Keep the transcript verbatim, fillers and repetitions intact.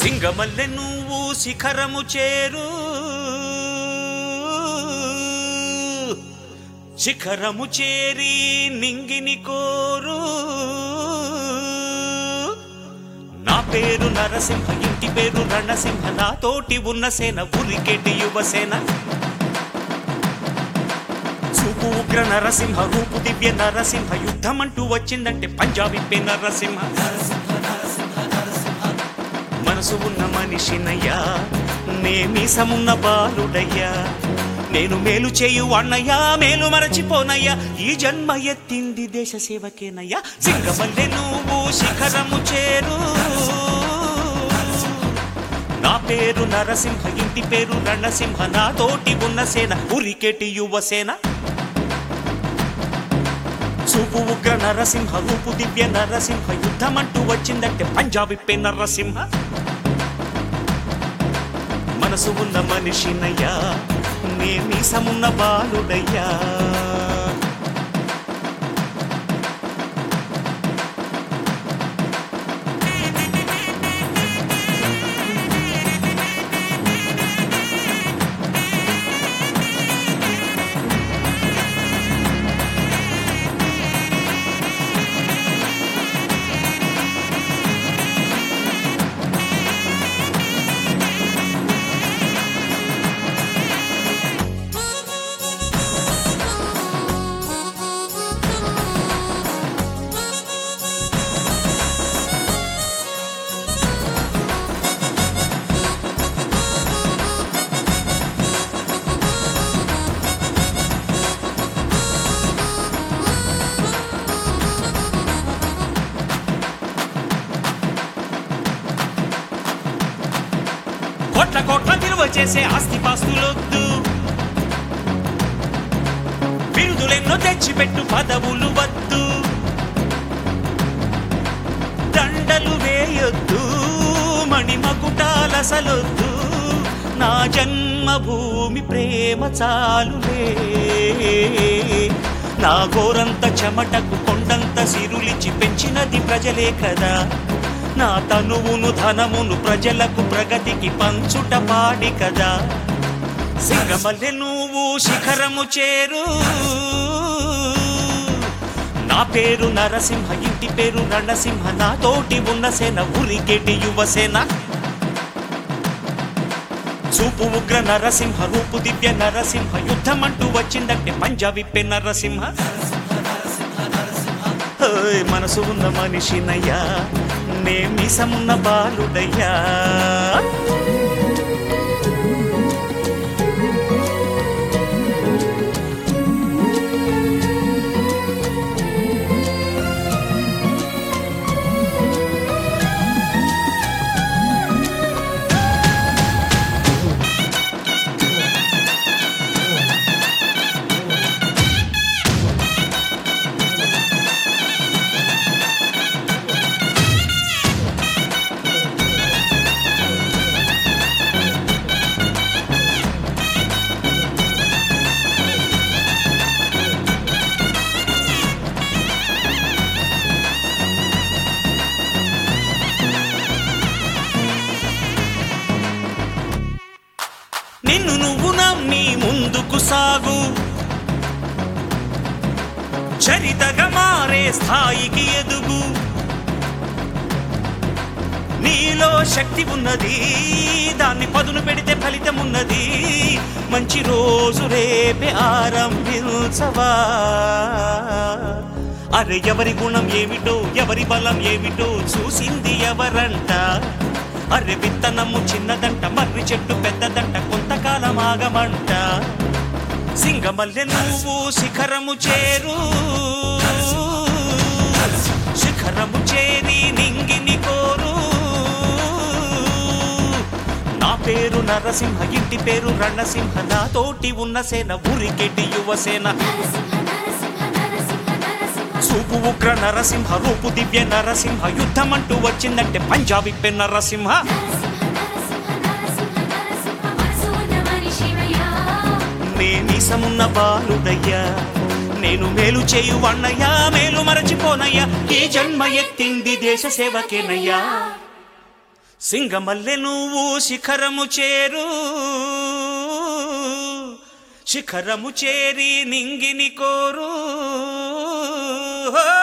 సింగమల్లె నువ్వు శిఖరము చేరు, శిఖరము చేరి నింగిని కోరు. నా పేరు నరసింహ, ఇంటి పేరు రణసింహ, నా తోటి ఉన్న సేన ఉరికెటి యువసేన. చూపు ఉగ్ర నరసింహ, రూపు దివ్య నరసింహ, యుద్ధమంటూ వచ్చిందంటే పంజాబీ నరసింహ. మనసు ఉన్న మనిషినయ్యా, నే మీసమున్న బాలుడయ్యా, నేను మేలు చేయు అన్నయ్యా, మేలు మరచిపోనయ్యా, ఈ జన్మ ఎత్తింది దేశ సేవకేనయ్యా. సింగమల్లె నువ్వు శిఖరము చేరు, నా పేరు నరసింహ, ఇంటి పేరు రణసింహ, నా తోటి ఉన్న సేన ఉరికెటి యువసేన. చూపు ఉగ్ర నరసింహ, రూపు దివ్య నరసింహ, యుద్ధమంటూ వచ్చిందంటే పంజాబీ నరసింహ. మనసు ఉన్న మనిషినయ్యా, నే మీసమున్న బాలుడయ్యా. కోట్ల కోట్ల విలువ చేసే ఆస్తి పాస్తులొద్దు, బిరుదులెన్నో తెచ్చిపెట్టు పదవులు వద్దు, దండలు వేయొద్దు, మణిమకుటాలసలొద్దు, నా జన్మభూమి ప్రేమ చాలులే. నా గోరంత చెమటకు కొండంత సిరులిచి పెంచినది ప్రజలే కదా, నా తనువును ధనమును ప్రజలకు ప్రగతికి పంచుట పాడి కదా. సింగమల్లె నువ్వు శిఖరము చేరు, నా పేరు నరసింహ, ఇంటి పేరు రణసింహ, నా తోటి ఉన్న సేన ఉరికెటి యువసేన. చూపు ఉగ్ర నరసింహ, రూపు దివ్య నరసింహ, యుద్ధమంటూ వచ్చిందంటే పంజాబీ నరసింహ. మనసు ఉన్న మనిషినయ్యా, నే మీసమున్న బాలుడయ్యా. నిన్ను నువ్వు నమ్మి ముందుకు సాగు, చరితగా మారే స్థాయికి ఎదుగు. నీలో శక్తి ఉన్నది, దాన్ని పదును పెడితే ఫలితం ఉన్నది. మంచి రోజు రేపే ఆరంభించవా. అరే ఎవరి గుణం ఏమిటో, ఎవరి బలం ఏమిటో చూసింది ఎవరంట. అర్రె విత్తనము చిన్నదంట, మర్రి చెట్టు పెద్దదంట, కొంతకాలం ఆగమంట. సింగమల్లె నువ్వు శిఖరము చేరు, శిఖరము చేరి నింగిని కోరు. నా పేరు నరసింహ, ఇంటి పేరు రణసింహ, నా తోటి ఉన్న సేన ఉరికెటి యువసేన. చూపు ఉగ్ర నరసింహ, రూపు దివ్య నరసింహ, యుద్ధమంటూ వచ్చిందంటే పంజాబీ నరసింహ. నే మీసమున్న బాలుడయ్యా, నేను మేలు చేయు అన్నయ్యా, మేలు మరచిపోనయ్యా, ఈ జన్మ ఎత్తింది దేశ సేవకేనయ్యా. సింగమల్లె నువ్వు శిఖరము చేరు, శిఖరము చేరి నింగిని కోరు.